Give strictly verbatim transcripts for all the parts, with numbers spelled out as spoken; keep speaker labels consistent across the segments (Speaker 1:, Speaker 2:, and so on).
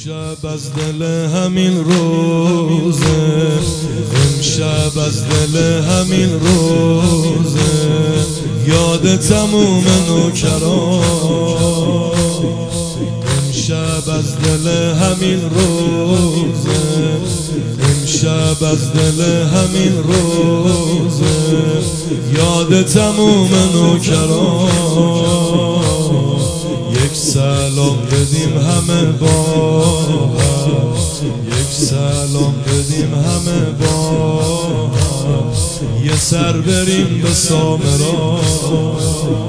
Speaker 1: امشب از دل همین روزه، امشب از دل همین روزه، یاد تموم نوکران. امشب از دل همین روزه، امشب از دل همین روزه، یاد تموم نوکران. یک سلام بدیم همه با هم، یک سلام بدیم همه با هم، یه سر بریم به سامران.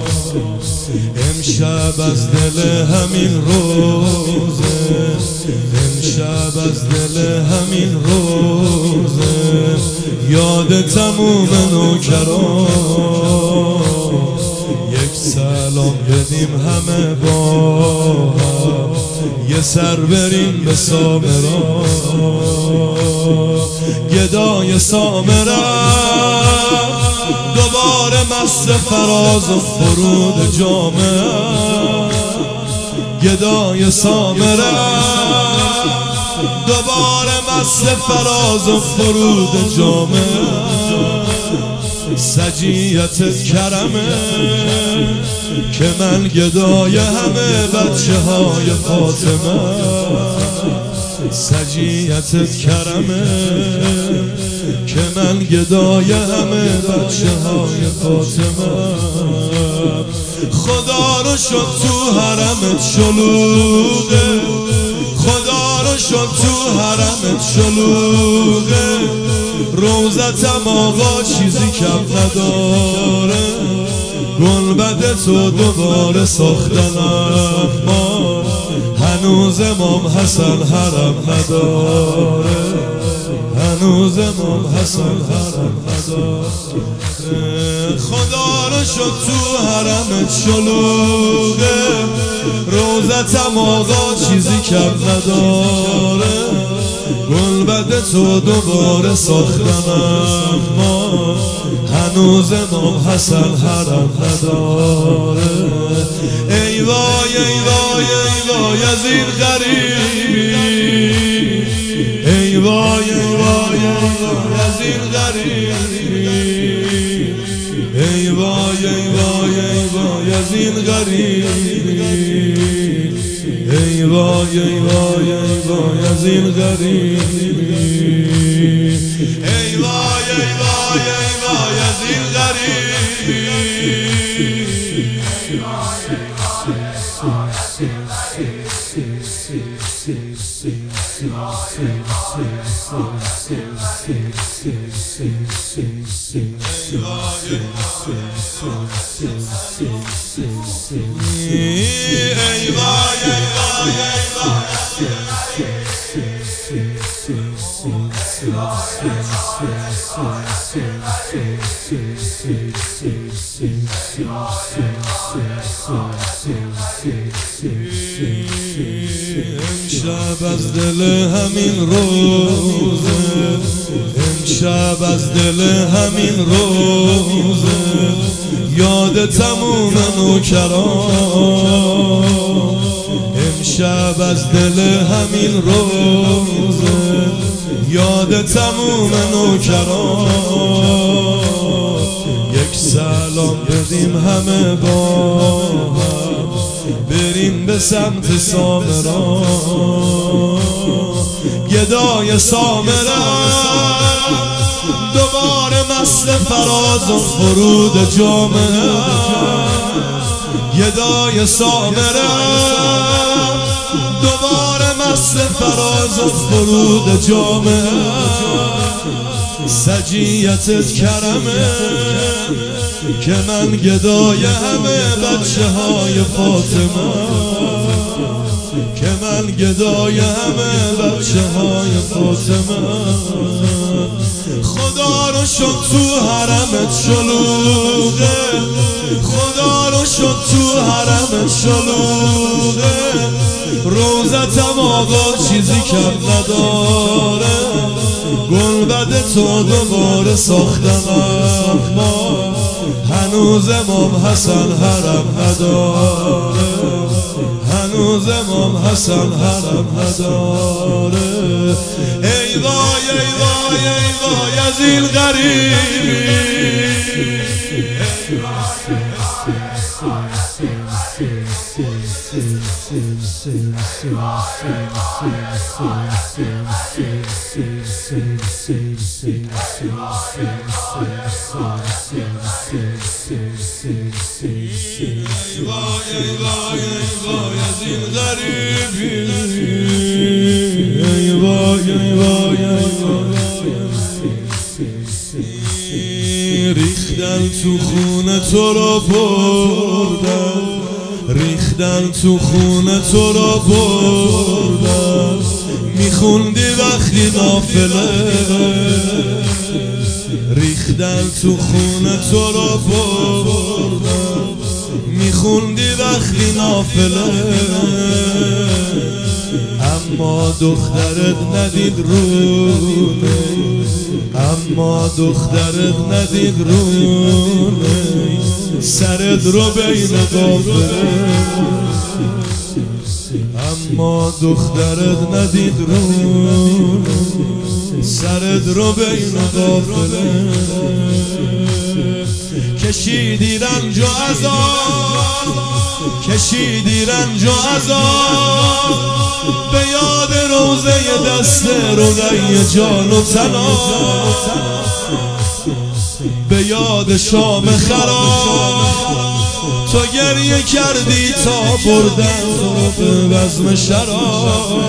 Speaker 1: امشب از دل همین روزه، امشب از دل همین روزه، یاد تموم نوکران. یک سلام بدیم همه با هم، یه سر بریم به سامران. گدای سامران دوباره مست فراز و فرود جامه، گدای سامران دوباره مست فراز و فرود جامه. سجیتت کرمه که من گدای همه بچه های فاطمه، سجیتت کرمه که من گدای همه بچه های فاطمه. خدا رو شد تو حرمت شلوغه، خدا رو شد تو حرمت شلوغه، روزتم آقا چیزی کم نداره، گنبد تو دوباره ساختن اما هنوز امام حسن حرم نداره، هنوز امام حسن حرم نداره. خدا رو شد تو حرمت شلوغه، روزتم آقا چیزی کم نداره، گنبد تو دوباره ساختن اما هنوز امام حسن حرم نداره. ای وای ای وای ای وای از این غریبی، ای وای ای وای ای وای از این غریبی، ای وای ای وای ای وای از این غریبی، ای وای ای وای ای وای از این غریبی، ای وای ای وای ای وای از این غریبی. امشب از دل همین روزه، امشب از دل همین روزه، یاد تموم نوکران. امشب از دل همین روزه، یاد تموم نوکران. یک سلام بدیم همه با هم، بریم به سمت سامران. گدای سامران دوباره مست فراز و فرود جامه، گدای سامران دوباره مست فراز و فرود جامه. سجیتت کرمه که من گدای همه بچه های فاطمه، که من گدای همه بچه های فاطمه. خدا رو شد تو حرمت شلوغه، خدا رو شد تو حرمت شلوغه، روزتم آقا چیزی کم نداره، گنبد تو دوباره ساختن اما هنوز امام حسن حرم نداره، هنوز امام حسن حرم نداره. ای وای ای وای ای وای از این غریبی، ریختن تو خونه تو رو بردن، ریختن تو خونه تو رو بردن، میخوندی وقتی نافله، ریختن تو خونه تو رو بردن، میخوندی وقتی نافله. اما دخترت ندید رونه، اما دخترت ندید رونه، سرت رو بین غافله. اما دخترت ندید رونه، سرت رو بین غافله. کشیدی رنج و عذاب، کشیدی رنج و عذاب، به یاد روزه دست رقیه جان و تنا، به یاد شام خراب. تو گریه کردی تا بردن تو به بزم شراب،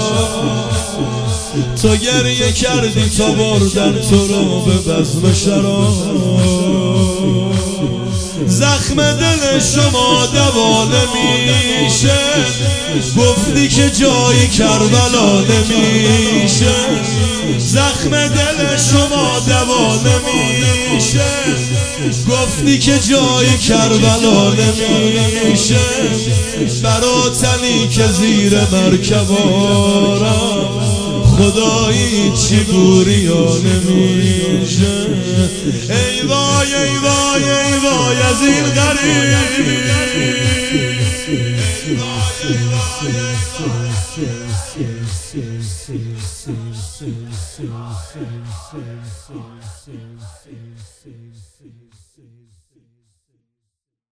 Speaker 1: تو گریه کردی تا بردن تو رو به بزم شراب. زخم دل شما دوا نمیشه، گفتی که جایی کربلا نمیشه. زخم دل شما دوا نمیشه، گفتی که جایی کربلا نمیشه. برا تنی که زیر مرکب آرم، خدایی چی گوریا نمیشه. ای وای ای وای ای وای از این غریبی، ای وای ای وای ای وای.